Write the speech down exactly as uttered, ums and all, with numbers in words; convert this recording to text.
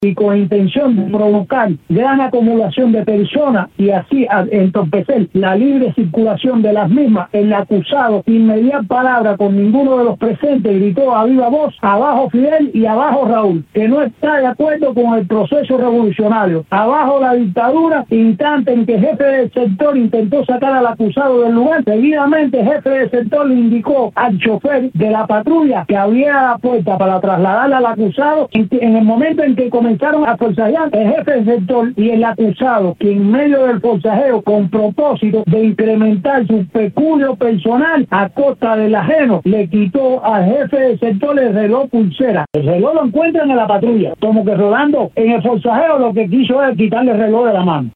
y con intención de provocar gran acumulación de personas y así entorpecer la libre circulación de las mismas, el acusado, sin mediar palabra con ninguno de los presentes, gritó a viva voz: abajo Fidel y abajo Raúl, que no está de acuerdo con el proceso revolucionario, abajo la dictadura. Instante en que el jefe del sector intentó sacar al acusado del lugar, seguidamente el jefe del sector le indicó al chofer de la patrulla que abriera la puerta para trasladarle al acusado. En, en el momento en que comenzaron a forcejear, el jefe del sector y el acusado, que en medio del forcejeo, con propósito de incrementar su peculio personal a costa del ajeno, le quitó al jefe del sector el reloj pulsera. El reloj lo encuentran en la patrulla, como que Rolando en el forcejeo lo que quiso es quitarle el reloj de la mano.